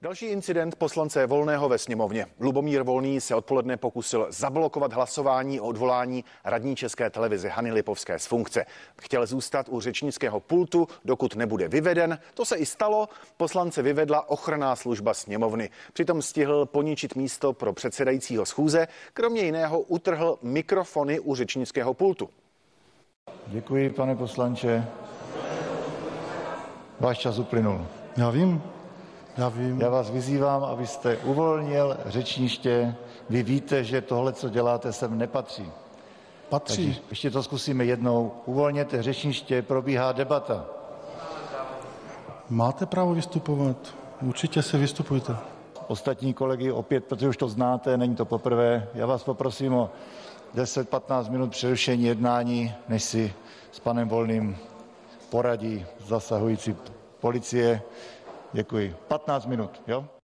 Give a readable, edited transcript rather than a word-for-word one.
Další incident poslance Volného ve sněmovně. Lubomír Volný se odpoledne pokusil zablokovat hlasování o odvolání radní České televize Hany Lipovské z funkce. Chtěl zůstat u řečnického pultu, dokud nebude vyveden. To se i stalo. Poslance vyvedla ochranná služba sněmovny. Přitom stihl poničit místo pro předsedajícího schůze. Kromě jiného utrhl mikrofony u řečnického pultu. Děkuji, pane poslanče. Váš čas uplynul. Já vím. Já vás vyzývám, abyste uvolnil řečniště. Vy víte, že tohle, co děláte, sem nepatří. Patří. Takže ještě to zkusíme jednou. Uvolněte řečniště, probíhá debata. Máte právo vystupovat. Určitě si vystupujte. Ostatní kolegy opět, protože už to znáte, není to poprvé. Já vás poprosím o 10-15 minut přerušení jednání, než si s panem Volným poradí zasahující policie. Děkuji. 15 minut, jo?